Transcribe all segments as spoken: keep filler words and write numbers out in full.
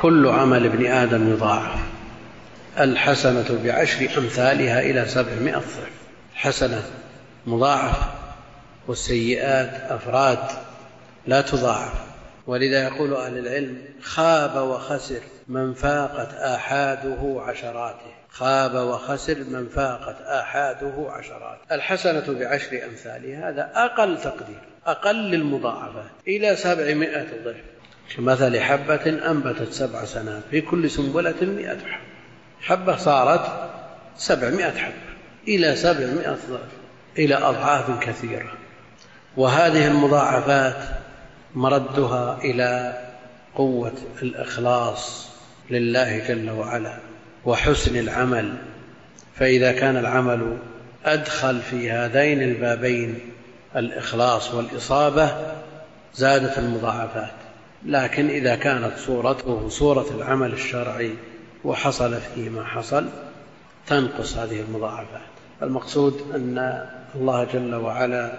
كل عمل ابن آدم يضاعف، الحسنة بعشر أمثالها إلى سبعمائة ضعف. الحسنة مضاعف والسيئات أفراد لا تضاعف. ولذا يقول أهل العلم: خاب وخسر من فاقت آحاده عشراته. خاب وخسر من فاقت آحاده عشراته. الحسنة بعشر أمثالها هذا أقل تقدير، أقل المضاعفات إلى سبعمائة ضعف، كمثل حبة أنبتت سبع سنابل في كل سنبلة مئة حبة. حبة صارت سبعمائة حبة إلى سبعمائة ضعف، إلى أضعاف كثيرة. وهذه المضاعفات مردها إلى قوة الإخلاص لله جل وعلا وحسن العمل. فإذا كان العمل أدخل في هذين البابين الإخلاص والإصابة زادت المضاعفات. لكن إذا كانت صورته صورة العمل الشرعي وحصل فيه ما حصل تنقص هذه المضاعفات. المقصود أن الله جل وعلا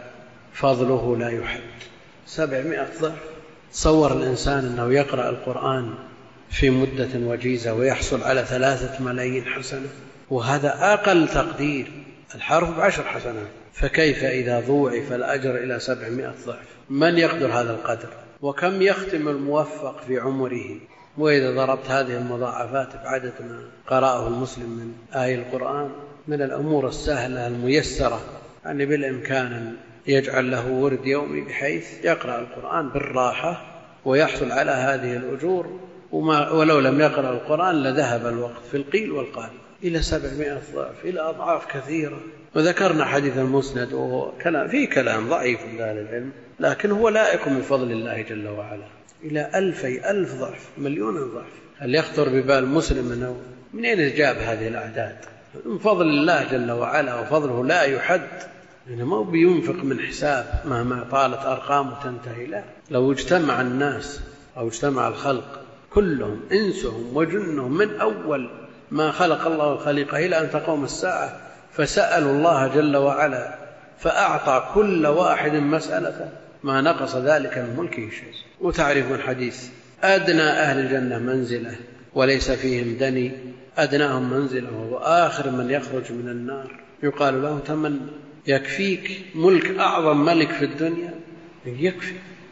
فضله لا يحد. سبعمائة ضعف. تصور الإنسان أنه يقرأ القرآن في مدة وجيزة ويحصل على ثلاثة ملايين حسنة، وهذا أقل تقدير. الحرف بعشر حسنات، فكيف إذا ضوعف الأجر إلى سبعمائة ضعف؟ من يقدر هذا القدر؟ وكم يختم الموفق في عمره؟ وإذا ضربت هذه المضاعفات بعدد ما قرأه المسلم من آي القرآن من الأمور السهلة الميسرة، يعني بالإمكان أن يجعل له ورد يومي بحيث يقرأ القرآن بالراحة ويحصل على هذه الأجور، وما ولو لم يقرأ القرآن لذهب الوقت في القيل والقال. إلى سبعمائة ضعف، إلى أضعاف كثيرة. وذكرنا حديث المسند وهو كلام فيه كلام ضعيف لأهل العلم، لكن هو لائق من فضل الله جل وعلا. إلى ألفي ألف ضعف، مليون ضعف. هل يخطر ببال مسلم أنه من أين جاب هذه الأعداد؟ من فضل الله جل وعلا، وفضله لا يحد. يعني ما بينفق من حساب مهما طالت أرقام تنتهي. لا، لو اجتمع الناس أو اجتمع الخلق كلهم إنسهم وجنهم من أول ما خلق الله الخليقة إلى أن تقوم الساعة فسألوا الله جل وعلا فأعطى كل واحد مسألة ما نقص ذلك من ملكه شيء. وتعرف الحديث: أدنى أهل الجنة منزلة وليس فيهم دني، أدناهم منزلة وهو آخر من يخرج من النار. يقال له: تمن يكفيك ملك أعظم ملك في الدنيا؟ يكفي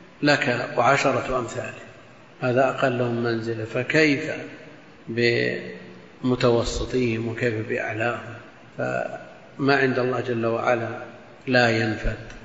لك وعشرة أمثاله، هذا أقلهم منزلة. فكيف بمتوسطيهم وكيف بأعلاهم؟ فما عند الله جل وعلا لا ينفد.